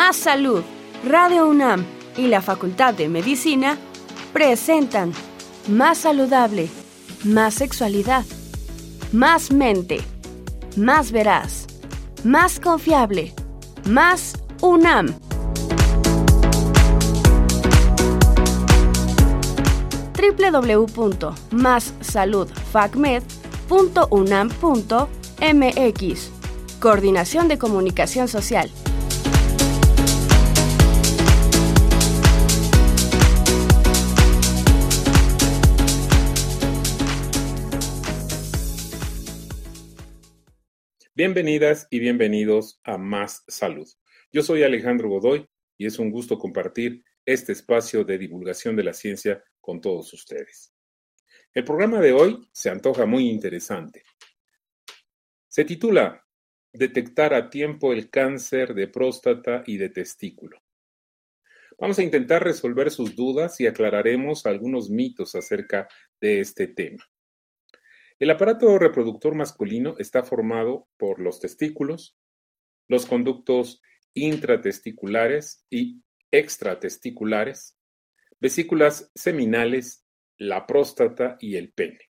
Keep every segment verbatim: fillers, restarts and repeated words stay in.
Más Salud, Radio UNAM y la Facultad de Medicina presentan Más Saludable, Más Sexualidad, Más Mente, Más Veraz, Más Confiable, Más UNAM. doble u doble u doble u punto más salud facmed punto unam punto m x. Coordinación de Comunicación Social. Bienvenidas y bienvenidos a Más Salud. Yo soy Alejandro Godoy y es un gusto compartir este espacio de divulgación de la ciencia con todos ustedes. El programa de hoy se antoja muy interesante. Se titula Detectar a tiempo el cáncer de próstata y de testículo. Vamos a intentar resolver sus dudas y aclararemos algunos mitos acerca de este tema. El aparato reproductor masculino está formado por los testículos, los conductos intratesticulares y extratesticulares, vesículas seminales, la próstata y el pene.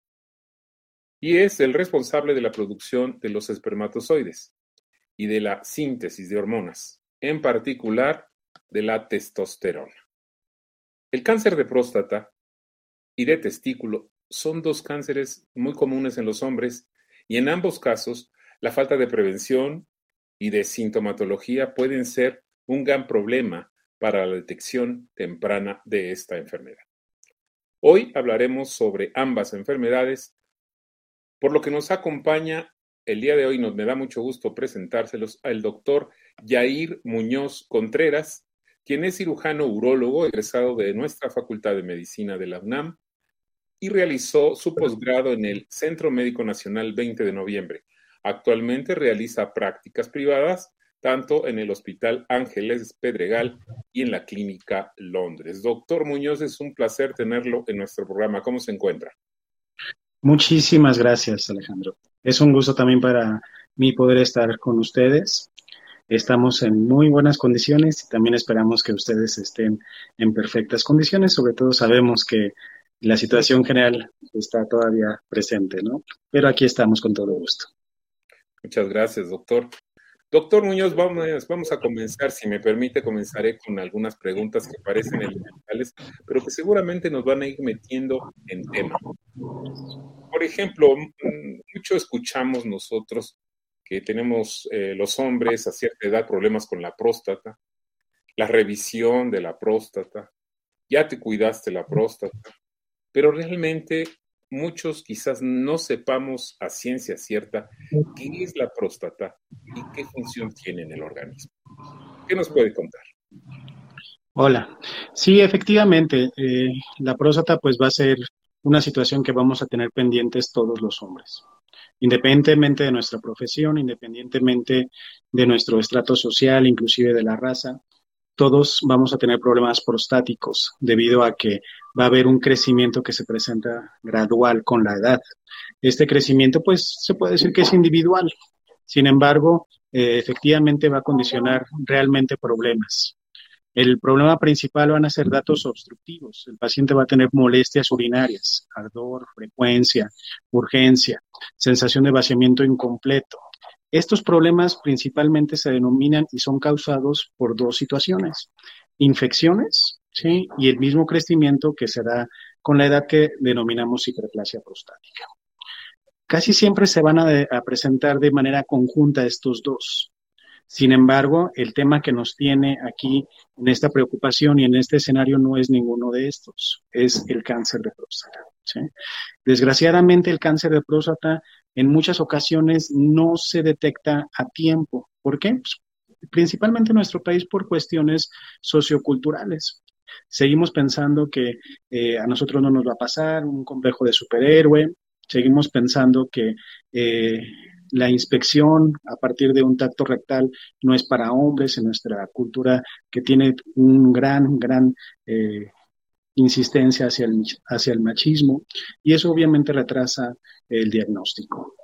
Y es el responsable de la producción de los espermatozoides y de la síntesis de hormonas, en particular de la testosterona. El cáncer de próstata y de testículo son dos cánceres muy comunes en los hombres y en ambos casos la falta de prevención y de sintomatología pueden ser un gran problema para la detección temprana de esta enfermedad. Hoy hablaremos sobre ambas enfermedades, por lo que nos acompaña el día de hoy, nos me da mucho gusto presentárselos al doctor Yair Muñoz Contreras, quien es cirujano urólogo egresado de nuestra Facultad de Medicina de la UNAM y realizó su posgrado en el Centro Médico Nacional veinte de noviembre. Actualmente realiza prácticas privadas tanto en el Hospital Ángeles Pedregal y en la Clínica Londres. Doctor Muñoz, es un placer tenerlo en nuestro programa. ¿Cómo se encuentra? Muchísimas gracias, Alejandro. Es un gusto también para mí poder estar con ustedes. Estamos en muy buenas condiciones y también esperamos que ustedes estén en perfectas condiciones. Sobre todo sabemos que la situación general está todavía presente, ¿no? Pero aquí estamos con todo gusto. Muchas gracias, doctor. Doctor Muñoz, vamos, vamos a comenzar, si me permite, comenzaré con algunas preguntas que parecen elementales, pero que seguramente nos van a ir metiendo en tema. Por ejemplo, mucho escuchamos nosotros que tenemos eh, los hombres a cierta edad problemas con la próstata, la revisión de la próstata, ya te cuidaste la próstata, pero realmente muchos quizás no sepamos a ciencia cierta qué es la próstata y qué función tiene en el organismo. ¿Qué nos puede contar? Hola. Sí, efectivamente, eh, la próstata pues va a ser una situación que vamos a tener pendientes todos los hombres, independientemente de nuestra profesión, independientemente de nuestro estrato social, inclusive de la raza. Todos vamos a tener problemas prostáticos debido a que va a haber un crecimiento que se presenta gradual con la edad. Este crecimiento, pues, se puede decir que es individual. Sin embargo, eh, efectivamente va a condicionar realmente problemas. El problema principal van a ser datos obstructivos. El paciente va a tener molestias urinarias, ardor, frecuencia, urgencia, sensación de vaciamiento incompleto. Estos problemas principalmente se denominan y son causados por dos situaciones: infecciones, ¿sí? Y el mismo crecimiento que se da con la edad, que denominamos hiperplasia prostática. Casi siempre se van a, de, a presentar de manera conjunta estos dos. Sin embargo, el tema que nos tiene aquí en esta preocupación y en este escenario no es ninguno de estos, es el cáncer de próstata, ¿sí? Desgraciadamente, el cáncer de próstata en muchas ocasiones no se detecta a tiempo. ¿Por qué? Pues, principalmente en nuestro país por cuestiones socioculturales. Seguimos pensando que eh, a nosotros no nos va a pasar un complejo de superhéroe. Seguimos pensando que eh, la inspección a partir de un tacto rectal no es para hombres en nuestra cultura, que tiene un gran, gran eh, insistencia hacia el, hacia el machismo, y eso obviamente retrasa el diagnóstico.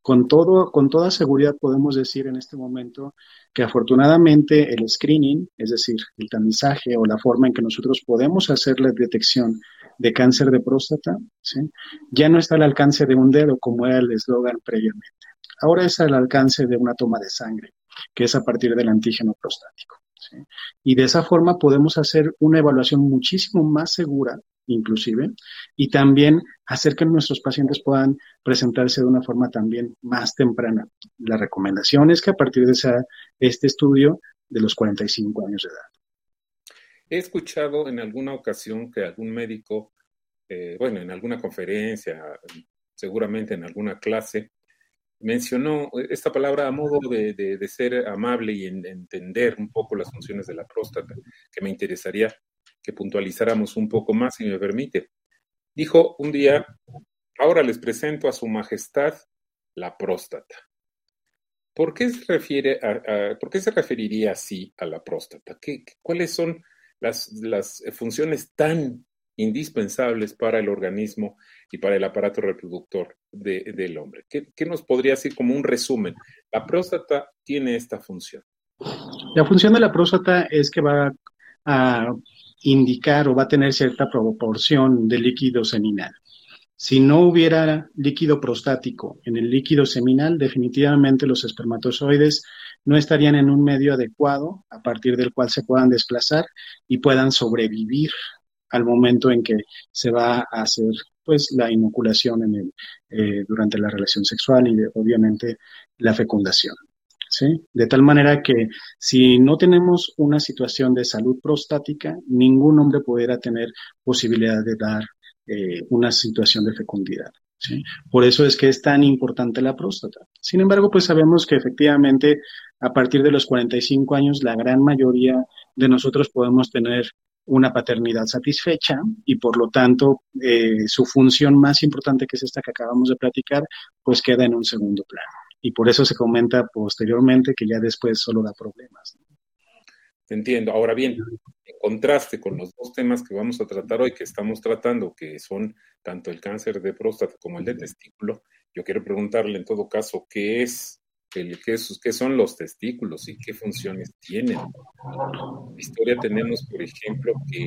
con todo, con toda seguridad podemos decir en este momento que afortunadamente el screening, es decir, el tamizaje o la forma en que nosotros podemos hacer la detección de cáncer de próstata, ¿sí?, ya no está al alcance de un dedo como era el eslogan previamente. Ahora es al alcance de una toma de sangre, que es a partir del antígeno prostático, ¿sí? Y de esa forma podemos hacer una evaluación muchísimo más segura, inclusive, y también hacer que nuestros pacientes puedan presentarse de una forma también más temprana. La recomendación es que a partir de esa, este estudio de los cuarenta y cinco años de edad. He escuchado en alguna ocasión que algún médico, eh, bueno, en alguna conferencia, seguramente en alguna clase, mencionó esta palabra a modo de, de, de ser amable y en, de entender un poco las funciones de la próstata, que me interesaría que puntualizáramos un poco más, si me permite. Dijo un día: ahora les presento a su majestad la próstata. ¿Por qué se refiere a, a por qué se referiría así a la próstata? ¿Qué, ¿Cuáles son las, las funciones tan indispensables para el organismo y para el aparato reproductor de, del hombre? ¿Qué, ¿Qué nos podría decir como un resumen? La próstata tiene esta función. La función de la próstata es que va a indicar o va a tener cierta proporción de líquido seminal. Si no hubiera líquido prostático en el líquido seminal, definitivamente los espermatozoides no estarían en un medio adecuado a partir del cual se puedan desplazar y puedan sobrevivir al momento en que se va a hacer pues la inoculación en el, eh, durante la relación sexual y obviamente la fecundación, ¿sí? De tal manera que si no tenemos una situación de salud prostática, ningún hombre pudiera tener posibilidad de dar eh, una situación de fecundidad, ¿sí? Por eso es que es tan importante la próstata. Sin embargo, pues sabemos que efectivamente a partir de los cuarenta y cinco años la gran mayoría de nosotros podemos tener una paternidad satisfecha y por lo tanto eh, su función más importante, que es esta que acabamos de platicar, pues queda en un segundo plano. Y por eso se comenta posteriormente que ya después solo da problemas. Entiendo. Ahora bien, en contraste con los dos temas que vamos a tratar hoy, que estamos tratando, que son tanto el cáncer de próstata como el de testículo, yo quiero preguntarle en todo caso qué es, el, qué, es qué son los testículos y qué funciones tienen. En la historia tenemos, por ejemplo, que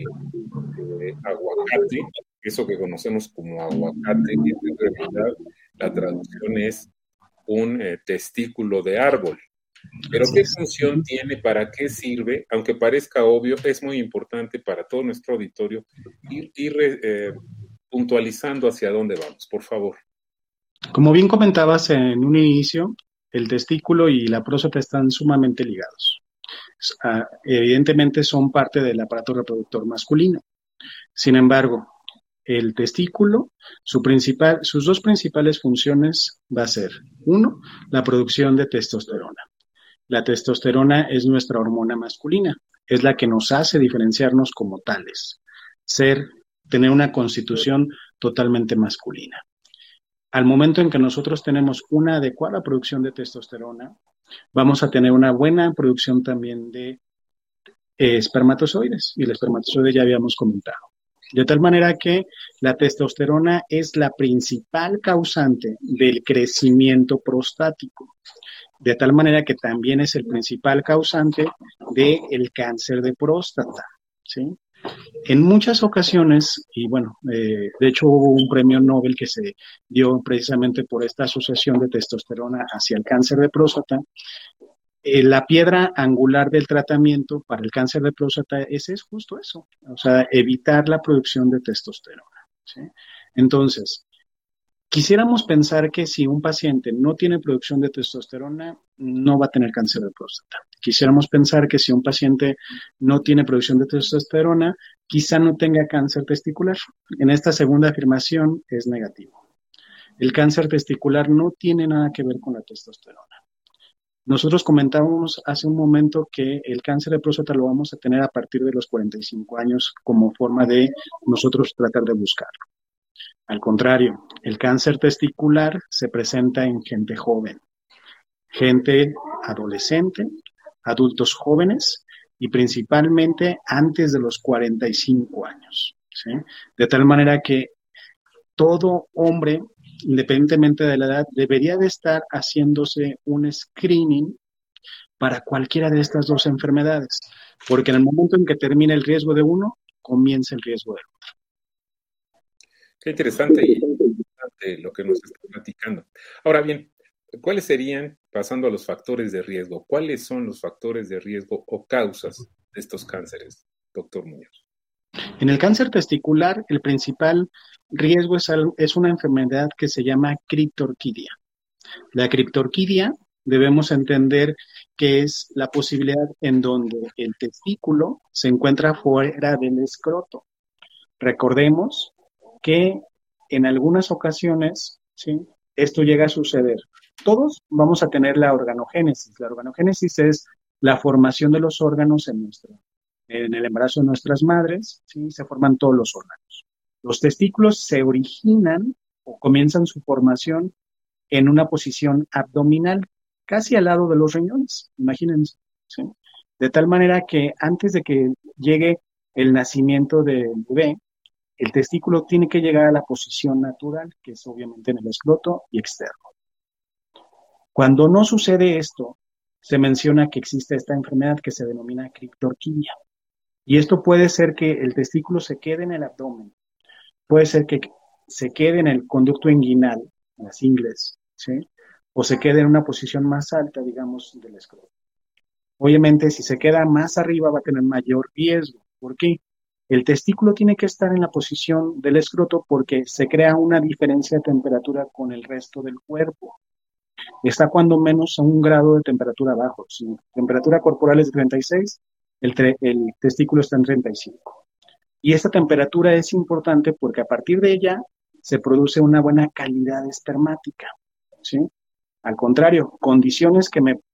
eh, aguacate, eso que conocemos como aguacate, que en realidad la traducción es un eh, testículo de árbol. Pero ¿qué función tiene? ¿Para qué sirve? Aunque parezca obvio, es muy importante para todo nuestro auditorio ir, ir eh, puntualizando hacia dónde vamos, por favor. Como bien comentabas en un inicio, el testículo y la próstata están sumamente ligados. Uh, evidentemente son parte del aparato reproductor masculino. Sin embargo, el testículo, su principal, sus dos principales funciones va a ser, uno, la producción de testosterona. La testosterona es nuestra hormona masculina, es la que nos hace diferenciarnos como tales, ser, tener una constitución totalmente masculina. Al momento en que nosotros tenemos una adecuada producción de testosterona, vamos a tener una buena producción también de eh, espermatozoides, y el espermatozoide ya habíamos comentado. De tal manera que la testosterona es la principal causante del crecimiento prostático. De tal manera que también es el principal causante del cáncer de próstata, ¿sí? En muchas ocasiones, y bueno, eh, de hecho hubo un premio Nobel que se dio precisamente por esta asociación de testosterona hacia el cáncer de próstata. Eh, la piedra angular del tratamiento para el cáncer de próstata es, es justo eso, o sea, evitar la producción de testosterona, ¿sí? Entonces, quisiéramos pensar que si un paciente no tiene producción de testosterona, no va a tener cáncer de próstata. Quisiéramos pensar que si un paciente no tiene producción de testosterona, quizá no tenga cáncer testicular. En esta segunda afirmación es negativo. El cáncer testicular no tiene nada que ver con la testosterona. Nosotros comentábamos hace un momento que el cáncer de próstata lo vamos a tener a partir de los cuarenta y cinco años como forma de nosotros tratar de buscarlo. Al contrario, el cáncer testicular se presenta en gente joven, gente adolescente, adultos jóvenes y principalmente antes de los cuarenta y cinco años, ¿sí? De tal manera que todo hombre independientemente de la edad, debería de estar haciéndose un screening para cualquiera de estas dos enfermedades, porque en el momento en que termina el riesgo de uno, comienza el riesgo del otro. Qué interesante y interesante lo que nos está platicando. Ahora bien, ¿cuáles serían, pasando a los factores de riesgo, cuáles son los factores de riesgo o causas de estos cánceres, doctor Muñoz? En el cáncer testicular, el principal riesgo es, es una enfermedad que se llama criptorquidia. La criptorquidia debemos entender que es la posibilidad en donde el testículo se encuentra fuera del escroto. Recordemos que en algunas ocasiones, ¿sí?, esto llega a suceder. Todos vamos a tener la organogénesis. La organogénesis es la formación de los órganos en nuestro, en el embarazo de nuestras madres, ¿sí?, se forman todos los órganos. Los testículos se originan o comienzan su formación en una posición abdominal, casi al lado de los riñones, imagínense, ¿sí? De tal manera que antes de que llegue el nacimiento del bebé, el testículo tiene que llegar a la posición natural, que es obviamente en el escroto y externo. Cuando no sucede esto, se menciona que existe esta enfermedad que se denomina criptorquidia. Y esto puede ser que el testículo se quede en el abdomen, puede ser que se quede en el conducto inguinal, en las ingles, ¿sí?, o se quede en una posición más alta, digamos, del escroto. Obviamente, si se queda más arriba va a tener mayor riesgo. ¿Por qué? El testículo tiene que estar en la posición del escroto porque se crea una diferencia de temperatura con el resto del cuerpo. Está cuando menos a un grado de temperatura abajo. Si la temperatura corporal es de treinta y seis, el, tre- el testículo está en treinta y cinco. Y esta temperatura es importante porque a partir de ella se produce una buena calidad espermática, ¿sí? Al contrario, condiciones que me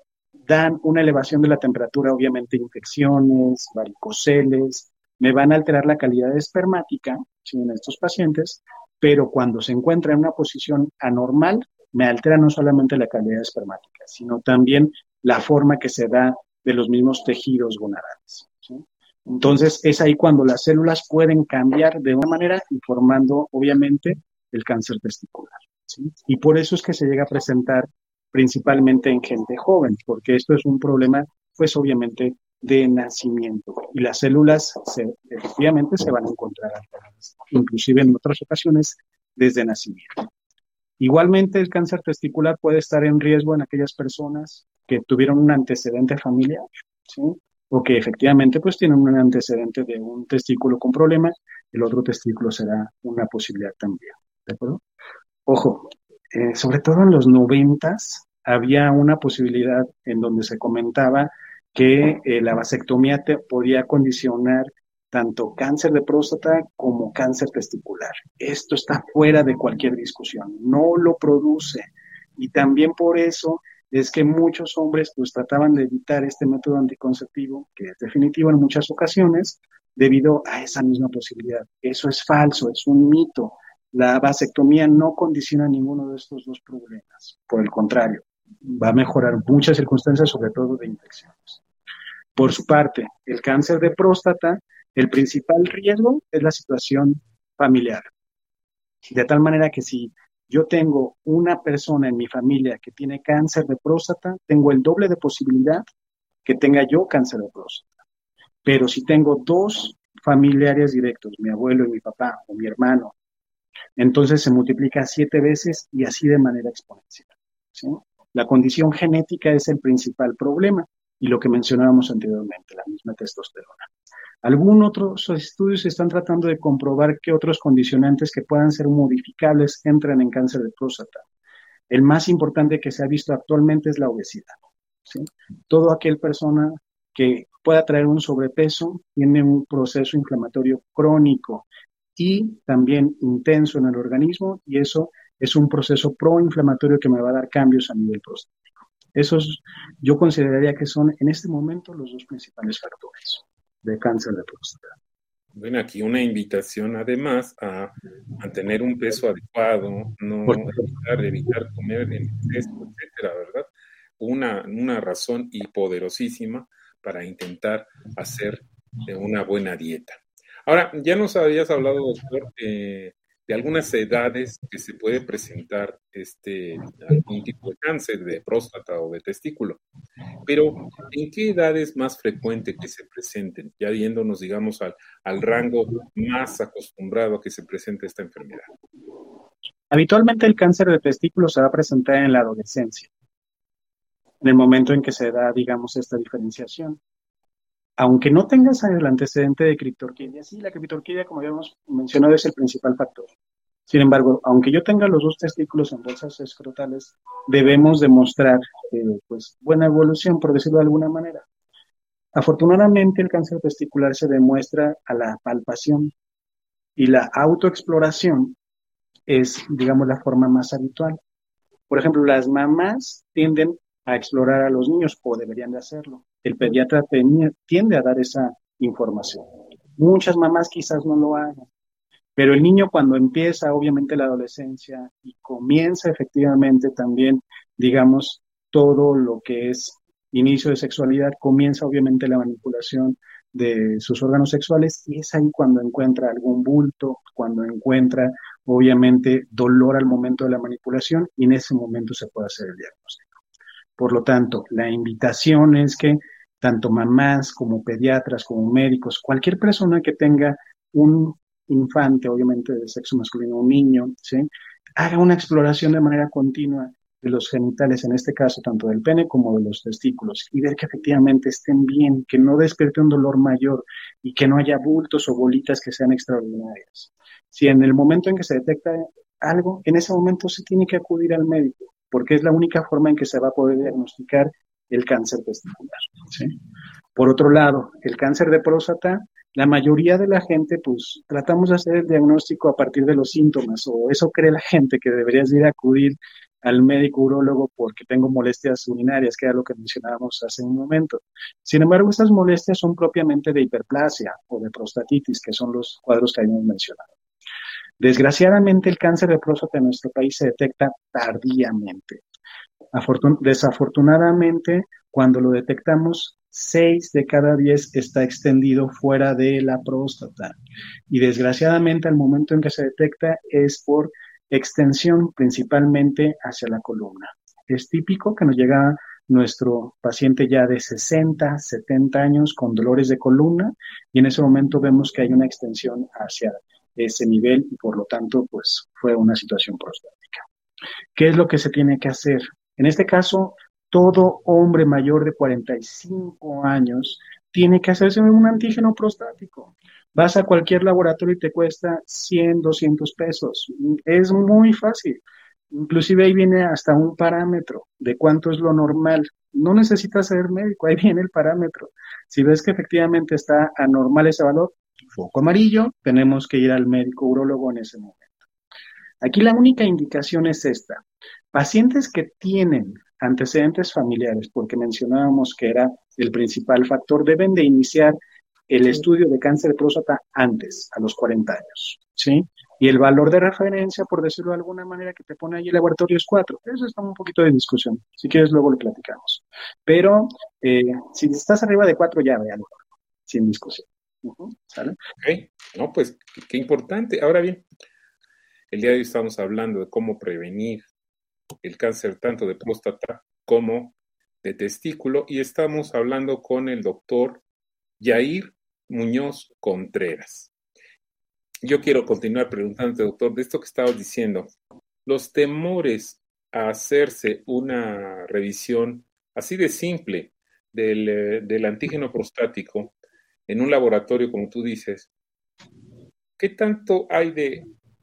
dan una elevación de la temperatura, obviamente infecciones, varicoceles, me van a alterar la calidad espermática, ¿sí?, en estos pacientes, pero cuando se encuentra en una posición anormal, me altera no solamente la calidad espermática, sino también la forma que se da de los mismos tejidos gonadales, ¿sí? Entonces, es ahí cuando las células pueden cambiar de una manera y formando, obviamente, el cáncer testicular, ¿sí? Y por eso es que se llega a presentar principalmente en gente joven, porque esto es un problema, pues obviamente, de nacimiento. Y las células se, efectivamente se van a encontrar alteradas, inclusive en otras ocasiones desde nacimiento. Igualmente, el cáncer testicular puede estar en riesgo en aquellas personas que tuvieron un antecedente familiar, ¿sí?, o que efectivamente pues tienen un antecedente de un testículo con problema, el otro testículo será una posibilidad también, ¿de acuerdo? Ojo, eh, sobre todo en los noventas había una posibilidad en donde se comentaba que eh, la vasectomía te podía condicionar tanto cáncer de próstata como cáncer testicular. Esto está fuera de cualquier discusión, no lo produce. Y también por eso es que muchos hombres pues trataban de evitar este método anticonceptivo, que es definitivo en muchas ocasiones, debido a esa misma posibilidad. Eso es falso, es un mito. La vasectomía no condiciona ninguno de estos dos problemas. Por el contrario, va a mejorar muchas circunstancias, sobre todo de infecciones. Por su parte, el cáncer de próstata, el principal riesgo es la situación familiar. De tal manera que si yo tengo una persona en mi familia que tiene cáncer de próstata, tengo el doble de posibilidad que tenga yo cáncer de próstata. Pero si tengo dos familiares directos, mi abuelo y mi papá, o mi hermano, entonces se multiplica siete veces y así de manera exponencial, ¿sí? La condición genética es el principal problema y lo que mencionábamos anteriormente, la misma testosterona. Algunos otros estudios están tratando de comprobar qué otros condicionantes que puedan ser modificables entran en cáncer de próstata. El más importante que se ha visto actualmente es la obesidad, ¿sí? Todo aquel persona que pueda traer un sobrepeso tiene un proceso inflamatorio crónico y también intenso en el organismo, y eso es un proceso proinflamatorio que me va a dar cambios a nivel prostático. Esos yo consideraría que son en este momento los dos principales factores de cáncer de próstata. Bueno, aquí una invitación además a mantener un peso adecuado, no evitar, evitar comer en exceso, etcétera, ¿verdad? Una, una razón y poderosísima para intentar hacer una buena dieta. Ahora, ya nos habías hablado, doctor, eh, de algunas edades que se puede presentar este algún tipo de cáncer de próstata o de testículo. Pero, ¿en qué edad es más frecuente que se presenten? Ya yéndonos, digamos, al, al rango más acostumbrado a que se presente esta enfermedad. Habitualmente el cáncer de testículo se va a presentar en la adolescencia, en el momento en que se da, digamos, esta diferenciación. Aunque no tengas el antecedente de criptorquidia, sí, la criptorquidia, como ya hemos mencionado, es el principal factor. Sin embargo, aunque yo tenga los dos testículos en bolsas escrotales, debemos demostrar eh, pues, buena evolución, por decirlo de alguna manera. Afortunadamente, el cáncer testicular se demuestra a la palpación y la autoexploración es, digamos, la forma más habitual. Por ejemplo, las mamás tienden a explorar a los niños, o deberían de hacerlo. El pediatra tenía, tiende a dar esa información. Muchas mamás quizás no lo hagan, pero el niño cuando empieza, obviamente, la adolescencia y comienza efectivamente también, digamos, todo lo que es inicio de sexualidad, comienza obviamente la manipulación de sus órganos sexuales y es ahí cuando encuentra algún bulto, cuando encuentra obviamente dolor al momento de la manipulación y en ese momento se puede hacer el diagnóstico. Por lo tanto, la invitación es que tanto mamás como pediatras, como médicos, cualquier persona que tenga un infante, obviamente de sexo masculino, un niño, ¿sí?, haga una exploración de manera continua de los genitales, en este caso tanto del pene como de los testículos, y ver que efectivamente estén bien, que no despierte un dolor mayor y que no haya bultos o bolitas que sean extraordinarias. Si en el momento en que se detecta algo, en ese momento se tiene que acudir al médico, porque es la única forma en que se va a poder diagnosticar el cáncer testicular, ¿sí? Por otro lado, el cáncer de próstata, la mayoría de la gente, pues, tratamos de hacer el diagnóstico a partir de los síntomas, o eso cree la gente, que deberías ir a acudir al médico urólogo porque tengo molestias urinarias, que era lo que mencionábamos hace un momento. Sin embargo, estas molestias son propiamente de hiperplasia o de prostatitis, que son los cuadros que habíamos mencionado. Desgraciadamente, el cáncer de próstata en nuestro país se detecta tardíamente. Afortun- desafortunadamente, cuando lo detectamos, seis de cada diez está extendido fuera de la próstata. Y desgraciadamente, al momento en que se detecta, es por extensión principalmente hacia la columna. Es típico que nos llega nuestro paciente ya de sesenta, setenta años con dolores de columna y en ese momento vemos que hay una extensión hacia ese nivel y por lo tanto, pues fue una situación prostática. ¿Qué es lo que se tiene que hacer? En este caso, todo hombre mayor de cuarenta y cinco años tiene que hacerse un antígeno prostático. Vas a cualquier laboratorio y te cuesta cien, doscientos pesos. Es muy fácil. Inclusive ahí viene hasta un parámetro de cuánto es lo normal. No necesitas ser médico, ahí viene el parámetro. Si ves que efectivamente está anormal ese valor, foco amarillo, tenemos que ir al médico urólogo en ese momento. Aquí la única indicación es esta. Pacientes que tienen antecedentes familiares, porque mencionábamos que era el principal factor, deben de iniciar el estudio de cáncer de próstata antes, a los cuarenta años, ¿sí? Y el valor de referencia, por decirlo de alguna manera, que te pone ahí el laboratorio es cuatro. Eso está un poquito de discusión. Si quieres, luego lo platicamos. Pero eh, si estás arriba de cuatro, ya véalo, sin discusión. Uh-huh, ¿sale? Ok, no, pues qué, qué importante. Ahora bien, el día de hoy estamos hablando de cómo prevenir el cáncer tanto de próstata como de testículo y estamos hablando con el doctor Yair Muñoz Contreras. Yo quiero continuar preguntándote, doctor, de esto que estabas diciendo, los temores a hacerse una revisión así de simple del, del antígeno prostático en un laboratorio, como tú dices, ¿qué tanto hay de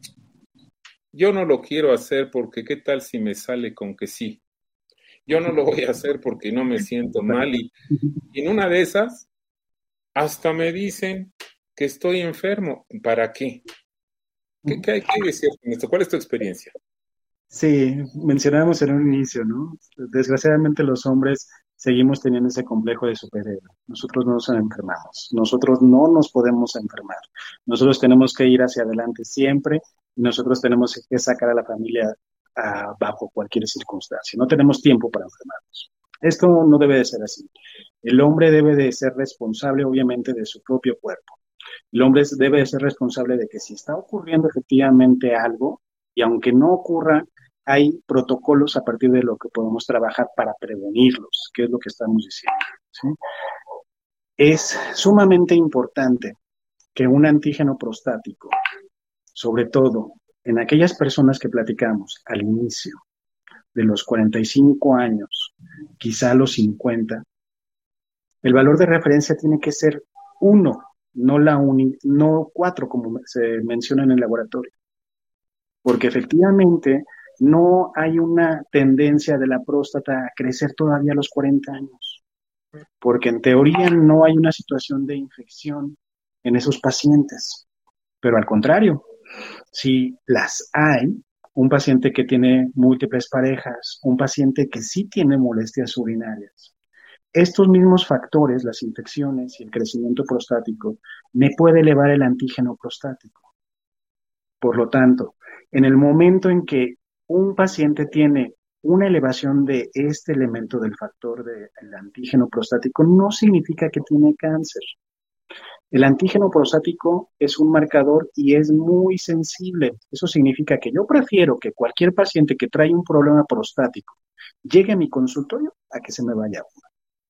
yo no lo quiero hacer porque qué tal si me sale con que sí? Yo no lo voy a hacer porque no me siento mal y, y en una de esas hasta me dicen que estoy enfermo. ¿Para qué? ¿Qué, qué hay que decir con esto? ¿Cuál es tu experiencia? Sí, mencionábamos en un inicio, ¿no? Desgraciadamente los hombres seguimos teniendo ese complejo de superhéroe. Nosotros no nos enfermamos, nosotros no nos podemos enfermar. Nosotros tenemos que ir hacia adelante siempre y nosotros tenemos que sacar a la familia uh, bajo cualquier circunstancia. No tenemos tiempo para enfermarnos. Esto no debe de ser así. El hombre debe de ser responsable, obviamente, de su propio cuerpo. El hombre debe ser responsable de que si está ocurriendo efectivamente algo, y aunque no ocurra, hay protocolos a partir de lo que podemos trabajar para prevenirlos, que es lo que estamos diciendo, ¿sí? Es sumamente importante que un antígeno prostático, sobre todo en aquellas personas que platicamos al inicio, de los cuarenta y cinco años, quizá a los cincuenta, el valor de referencia tiene que ser uno, no la uni, no cuatro como se menciona en el laboratorio, porque efectivamente no hay una tendencia de la próstata a crecer todavía a los cuarenta años, porque en teoría no hay una situación de infección en esos pacientes, pero al contrario, si las hay, un paciente que tiene múltiples parejas, un paciente que sí tiene molestias urinarias, estos mismos factores, las infecciones y el crecimiento prostático, me puede elevar el antígeno prostático. Por lo tanto, en el momento en que un paciente tiene una elevación de este elemento del factor del antígeno prostático, no significa que tiene cáncer. El antígeno prostático es un marcador y es muy sensible. Eso significa que yo prefiero que cualquier paciente que trae un problema prostático llegue a mi consultorio a que se me vaya uno.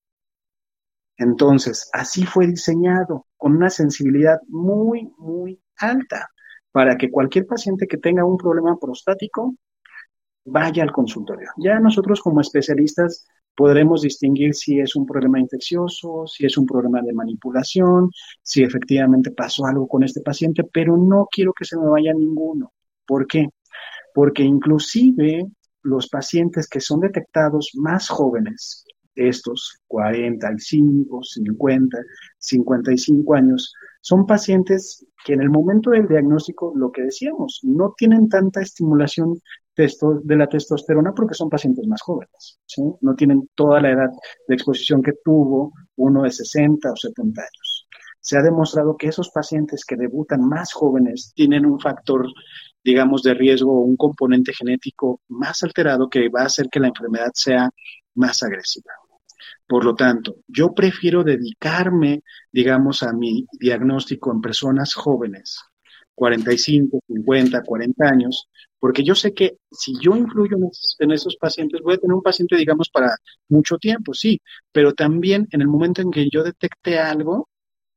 Entonces, así fue diseñado, con una sensibilidad muy, muy alta, para que cualquier paciente que tenga un problema prostático vaya al consultorio. Ya nosotros como especialistas podremos distinguir si es un problema infeccioso, si es un problema de manipulación, si efectivamente pasó algo con este paciente, pero no quiero que se me vaya ninguno. ¿Por qué? Porque inclusive los pacientes que son detectados más jóvenes, estos cuarenta y cinco, cincuenta, cincuenta y cinco años, son pacientes que en el momento del diagnóstico, lo que decíamos, no tienen tanta estimulación testo, de la testosterona porque son pacientes más jóvenes, ¿sí? No tienen toda la edad de exposición que tuvo uno de sesenta o setenta años. Se ha demostrado que esos pacientes que debutan más jóvenes tienen un factor, digamos, de riesgo o un componente genético más alterado que va a hacer que la enfermedad sea más agresiva. Por lo tanto, yo prefiero dedicarme, digamos, a mi diagnóstico en personas jóvenes, cuarenta y cinco, cincuenta, cuarenta años, porque yo sé que si yo influyo en esos, en esos pacientes, voy a tener un paciente, digamos, para mucho tiempo, sí, pero también en el momento en que yo detecte algo,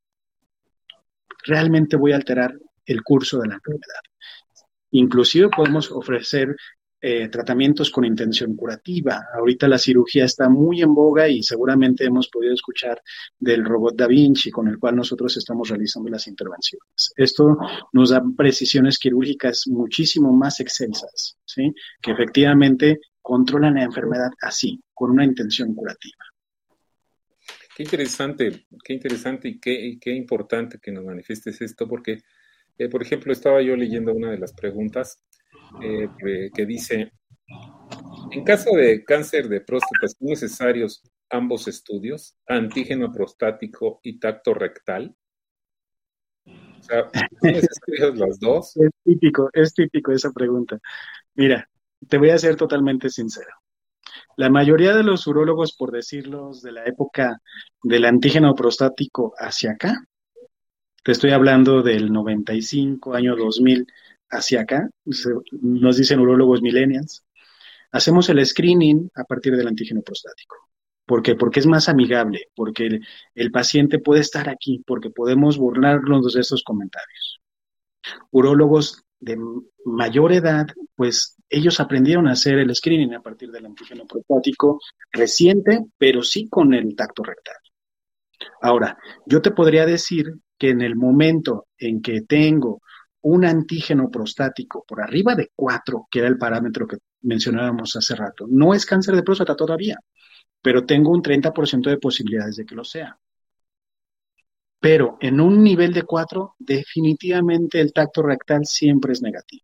realmente voy a alterar el curso de la enfermedad. Inclusive podemos ofrecer eh, tratamientos con intención curativa. Ahorita la cirugía está muy en boga y seguramente hemos podido escuchar del robot Da Vinci con el cual nosotros estamos realizando las intervenciones. Esto nos da precisiones quirúrgicas muchísimo más excelsas, ¿sí? Que efectivamente controlan la enfermedad así, con una intención curativa. Qué interesante, qué interesante y qué, y qué importante que nos manifiestes esto, porque, eh, por ejemplo, estaba yo leyendo una de las preguntas eh, que dice, en caso de cáncer de próstata, ¿son necesarios ambos estudios, antígeno prostático y tacto rectal? O sea, ¿son necesarios los dos? Es típico, es típico esa pregunta. Mira, te voy a ser totalmente sincero. La mayoría de los urólogos, por decirlos, de la época del antígeno prostático hacia acá, te estoy hablando del noventa y cinco, año dos mil hacia acá, nos dicen urólogos millennials, hacemos el screening a partir del antígeno prostático. ¿Por qué? Porque es más amigable, porque el, el paciente puede estar aquí, porque podemos burlarnos de estos comentarios. Urólogos de mayor edad, pues ellos aprendieron a hacer el screening a partir del antígeno prostático reciente, pero sí con el tacto rectal. Ahora, yo te podría decir que en el momento en que tengo un antígeno prostático por arriba de cuatro, que era el parámetro que mencionábamos hace rato, no es cáncer de próstata todavía, pero tengo un treinta por ciento de posibilidades de que lo sea. Pero en un nivel de cuatro, definitivamente el tacto rectal siempre es negativo.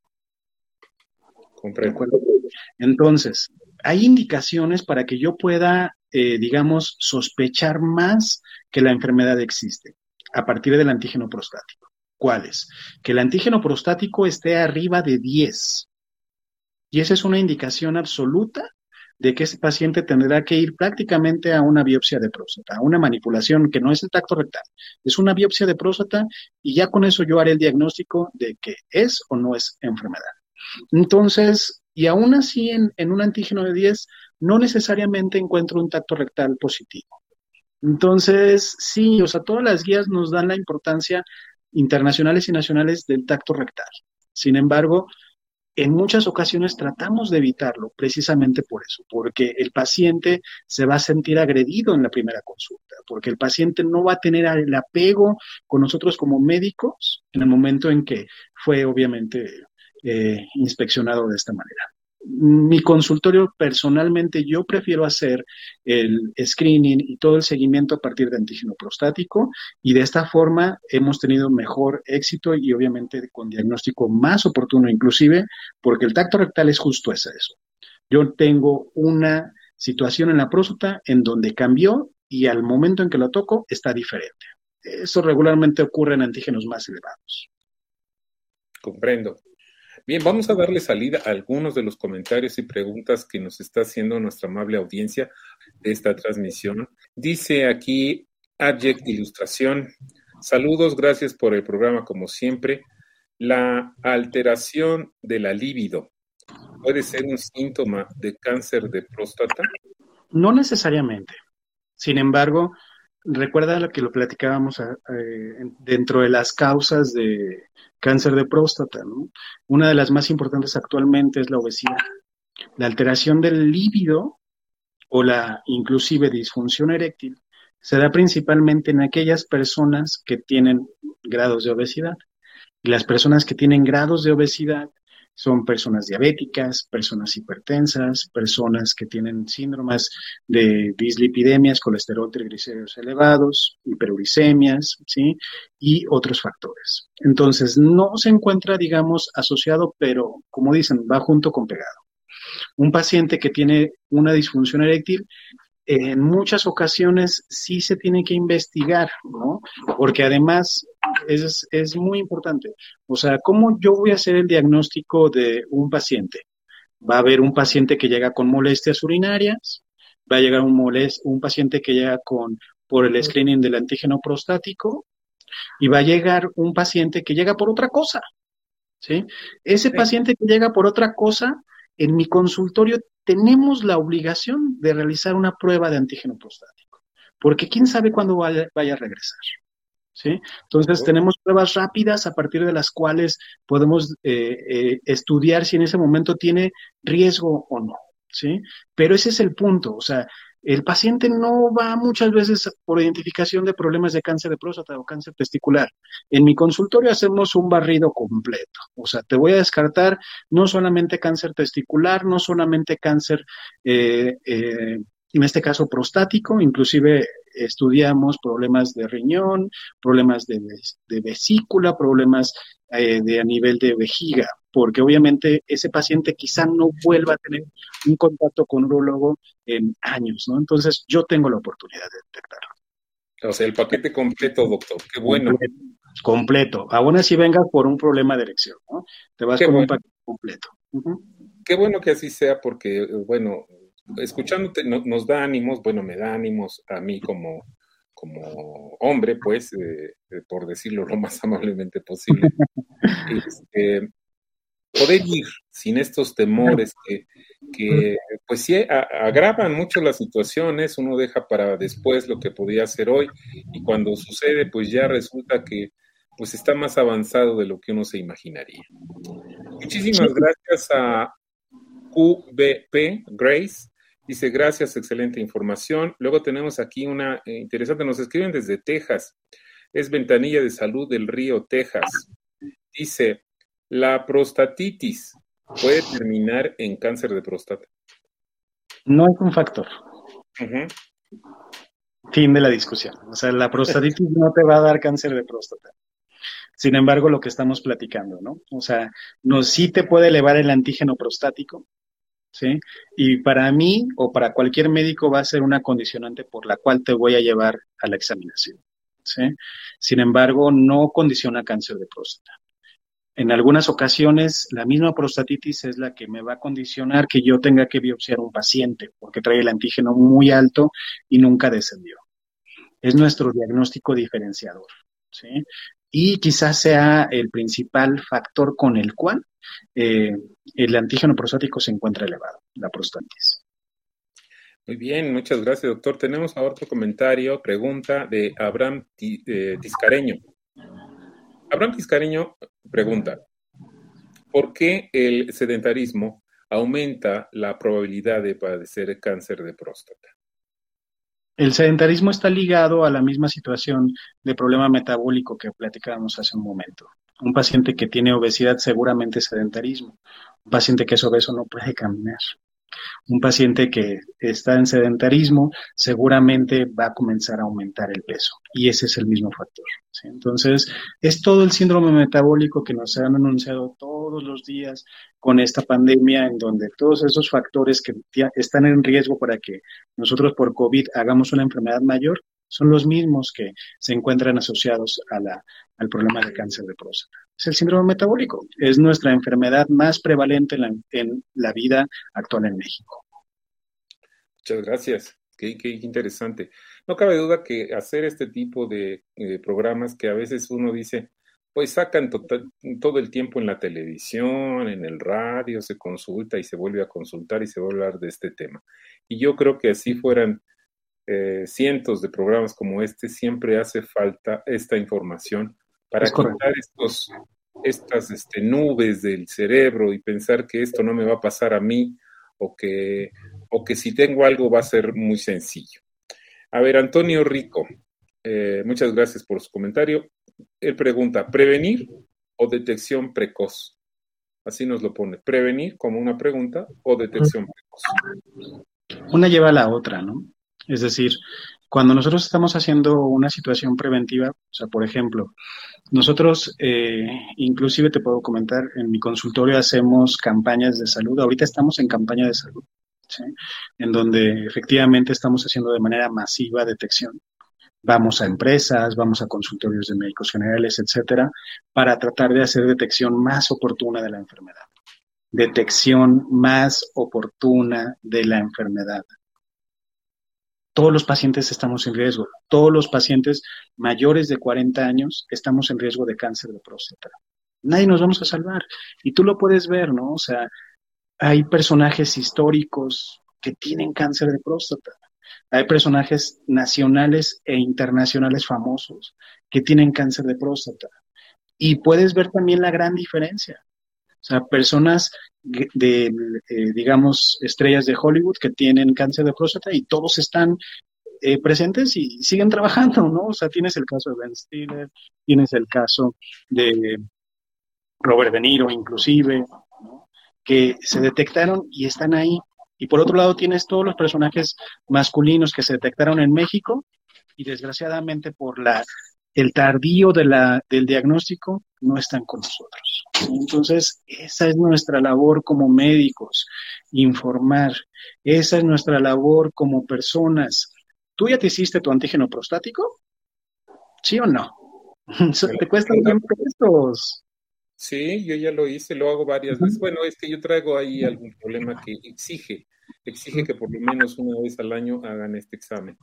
Comprendo. Entonces, hay indicaciones para que yo pueda, eh, digamos, sospechar más que la enfermedad existe a partir del antígeno prostático. ¿Cuáles? Que el antígeno prostático esté arriba de diez. Y esa es una indicación absoluta de que ese paciente tendrá que ir prácticamente a una biopsia de próstata, a una manipulación que no es el tacto rectal, es una biopsia de próstata y ya con eso yo haré el diagnóstico de que es o no es enfermedad. Entonces, y aún así en, en un antígeno de diez no necesariamente encuentro un tacto rectal positivo. Entonces, sí, o sea, todas las guías nos dan la importancia internacionales y nacionales del tacto rectal. Sin embargo, en muchas ocasiones tratamos de evitarlo precisamente por eso, porque el paciente se va a sentir agredido en la primera consulta, porque el paciente no va a tener el apego con nosotros como médicos en el momento en que fue obviamente eh, inspeccionado de esta manera. Mi consultorio, personalmente, yo prefiero hacer el screening y todo el seguimiento a partir de antígeno prostático y de esta forma hemos tenido mejor éxito y obviamente con diagnóstico más oportuno inclusive, porque el tacto rectal es justo eso. Yo tengo una situación en la próstata en donde cambió y al momento en que lo toco está diferente. Eso regularmente ocurre en antígenos más elevados. Comprendo. Bien, vamos a darle salida a algunos de los comentarios y preguntas que nos está haciendo nuestra amable audiencia de esta transmisión. Dice aquí Adject Ilustración, saludos, gracias por el programa como siempre. La alteración de la libido puede ser un síntoma de cáncer de próstata. No necesariamente. Sin embargo, recuerda lo que lo platicábamos eh, dentro de las causas de cáncer de próstata, ¿no? Una de las más importantes actualmente es la obesidad. La alteración del líbido o la inclusive disfunción eréctil se da principalmente en aquellas personas que tienen grados de obesidad. Y las personas que tienen grados de obesidad son personas diabéticas, personas hipertensas, personas que tienen síndromes de dislipidemias, colesterol, triglicéridos elevados, hiperuricemias, ¿sí? Y otros factores. Entonces, no se encuentra, digamos, asociado, pero, como dicen, va junto con pegado. Un paciente que tiene una disfunción eréctil, en muchas ocasiones sí se tiene que investigar, ¿no? Porque además es, es muy importante. O sea, ¿cómo yo voy a hacer el diagnóstico de un paciente? Va a haber un paciente que llega con molestias urinarias, va a llegar un, molest, un paciente que llega con, por el screening del antígeno prostático, y va a llegar un paciente que llega por otra cosa, ¿sí? Ese sí. Paciente que llega por otra cosa, en mi consultorio tenemos la obligación de realizar una prueba de antígeno prostático, porque quién sabe cuándo vaya, vaya a regresar, ¿sí? Entonces oh. tenemos pruebas rápidas a partir de las cuales podemos eh, eh, estudiar si en ese momento tiene riesgo o no, ¿sí? Pero ese es el punto, o sea, el paciente no va muchas veces por identificación de problemas de cáncer de próstata o cáncer testicular. En mi consultorio hacemos un barrido completo. O sea, te voy a descartar no solamente cáncer testicular, no solamente cáncer, eh, eh, en este caso prostático, inclusive estudiamos problemas de riñón, problemas de, de vesícula, problemas eh, de a nivel de vejiga, porque obviamente ese paciente quizá no vuelva a tener un contacto con un urólogo en años, ¿no? Entonces, yo tengo la oportunidad de detectarlo. O sea, el paquete completo, doctor. Qué bueno. Completo. completo. Aún así vengas por un problema de erección, ¿no? Te vas Qué con bueno. un paquete completo. Uh-huh. Qué bueno que así sea, porque, bueno, escuchándote no, nos da ánimos, bueno, me da ánimos a mí como, como hombre, pues, eh, por decirlo lo más amablemente posible. este, poder ir sin estos temores que, que pues sí, a, agravan mucho las situaciones, uno deja para después lo que podía hacer hoy, y cuando sucede, pues ya resulta que pues está más avanzado de lo que uno se imaginaría. Muchísimas gracias a Q B P, Grace, dice gracias, excelente información. Luego tenemos aquí una eh, interesante, nos escriben desde Texas, es Ventanilla de Salud del Río, Texas. Dice, ¿la prostatitis puede terminar en cáncer de próstata? No es un factor. Uh-huh. Fin de la discusión. O sea, la prostatitis no te va a dar cáncer de próstata. Sin embargo, lo que estamos platicando, ¿no? O sea, no, sí te puede elevar el antígeno prostático, ¿sí? Y para mí o para cualquier médico va a ser una condicionante por la cual te voy a llevar a la examinación, ¿sí? Sin embargo, no condiciona cáncer de próstata. En algunas ocasiones, la misma prostatitis es la que me va a condicionar que yo tenga que biopsiar a un paciente porque trae el antígeno muy alto y nunca descendió. Es nuestro diagnóstico diferenciador, ¿sí? Y quizás sea el principal factor con el cual eh, el antígeno prostático se encuentra elevado, la prostatitis. Muy bien, muchas gracias, doctor. Tenemos ahora otro comentario, pregunta de Abraham eh, Tiscareño. Abraham Tiscareño pregunta, ¿por qué el sedentarismo aumenta la probabilidad de padecer cáncer de próstata? El sedentarismo está ligado a la misma situación de problema metabólico que platicábamos hace un momento. Un paciente que tiene obesidad seguramente es sedentarismo. Un paciente que es obeso no puede caminar. Un paciente que está en sedentarismo seguramente va a comenzar a aumentar el peso y ese es el mismo factor, ¿sí? Entonces, es todo el síndrome metabólico que nos han anunciado todos los días con esta pandemia en donde todos esos factores que están en riesgo para que nosotros por COVID hagamos una enfermedad mayor son los mismos que se encuentran asociados a la, al problema de cáncer de próstata. Es el síndrome metabólico, es nuestra enfermedad más prevalente en la, en la vida actual en México. Muchas gracias, qué, qué interesante. No cabe duda que hacer este tipo de eh, programas que a veces uno dice, pues sacan total, todo el tiempo en la televisión, en el radio, se consulta y se vuelve a consultar y se vuelve a hablar de este tema. Y yo creo que así fueran eh, cientos de programas como este, siempre hace falta esta información para quitar estos, estas este, nubes del cerebro y pensar que esto no me va a pasar a mí o que, o que si tengo algo va a ser muy sencillo. A ver, Antonio Rico, eh, muchas gracias por su comentario. Él pregunta, ¿prevenir o detección precoz? Así nos lo pone, prevenir como una pregunta o detección precoz. Una lleva a la otra, ¿no? Es decir, cuando nosotros estamos haciendo una situación preventiva, o sea, por ejemplo, nosotros, eh, inclusive te puedo comentar, en mi consultorio hacemos campañas de salud. Ahorita estamos en campaña de salud, ¿sí? En donde efectivamente estamos haciendo de manera masiva detección. Vamos a empresas, vamos a consultorios de médicos generales, etcétera, para tratar de hacer detección más oportuna de la enfermedad. Detección más oportuna de la enfermedad. Todos los pacientes estamos en riesgo. Todos los pacientes mayores de cuarenta años estamos en riesgo de cáncer de próstata. Nadie nos vamos a salvar. Y tú lo puedes ver, ¿no? O sea, hay personajes históricos que tienen cáncer de próstata. Hay personajes nacionales e internacionales famosos que tienen cáncer de próstata. Y puedes ver también la gran diferencia. O sea, personas de, de eh, digamos, estrellas de Hollywood que tienen cáncer de próstata y todos están eh, presentes y siguen trabajando, ¿no? O sea, tienes el caso de Ben Stiller, tienes el caso de Robert De Niro inclusive, ¿no? Que se detectaron y están ahí. Y por otro lado tienes todos los personajes masculinos que se detectaron en México y desgraciadamente por la el tardío de la, del diagnóstico no están con nosotros. Entonces, esa es nuestra labor como médicos, informar. Esa es nuestra labor como personas. ¿Tú ya te hiciste tu antígeno prostático? ¿Sí o no? ¿Te cuestan cien pesos? Sí, yo ya lo hice, lo hago varias veces. Bueno, es que yo traigo ahí algún problema que exige, exige que por lo menos una vez al año hagan este examen.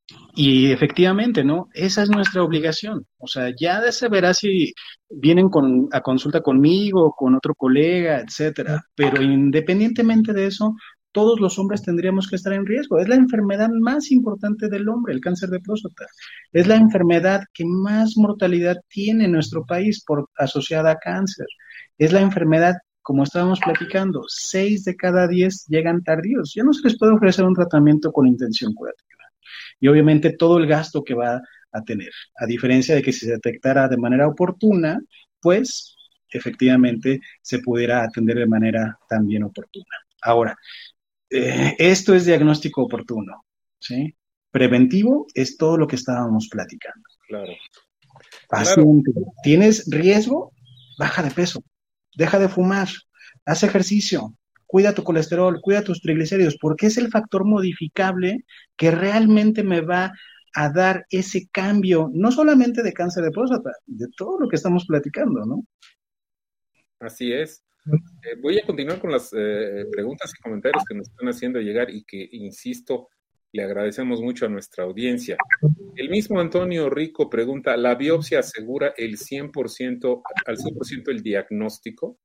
Y efectivamente, ¿no? Esa es nuestra obligación. O sea, ya se verá si vienen con, a consulta conmigo, con otro colega, etcétera. Pero independientemente de eso, todos los hombres tendríamos que estar en riesgo. Es la enfermedad más importante del hombre, el cáncer de próstata. Es la enfermedad que más mortalidad tiene en nuestro país por asociada a cáncer. Es la enfermedad, como estábamos platicando, seis de cada diez llegan tardíos. Ya no se les puede ofrecer un tratamiento con intención curativa. Y obviamente todo el gasto que va a tener, a diferencia de que si se detectara de manera oportuna, pues efectivamente se pudiera atender de manera también oportuna. Ahora, eh, esto es diagnóstico oportuno, ¿sí? Preventivo es todo lo que estábamos platicando. Claro. Paciente, claro. ¿Tienes riesgo? Baja de peso, deja de fumar, haz ejercicio, cuida tu colesterol, cuida tus triglicéridos, porque es el factor modificable que realmente me va a dar ese cambio, no solamente de cáncer de próstata, de todo lo que estamos platicando, ¿no? así es. Eh, voy a continuar con las eh, preguntas y comentarios que nos están haciendo llegar y que, insisto, le agradecemos mucho a nuestra audiencia. El mismo Antonio Rico pregunta, ¿la biopsia asegura el cien por ciento, al cien por ciento el diagnóstico?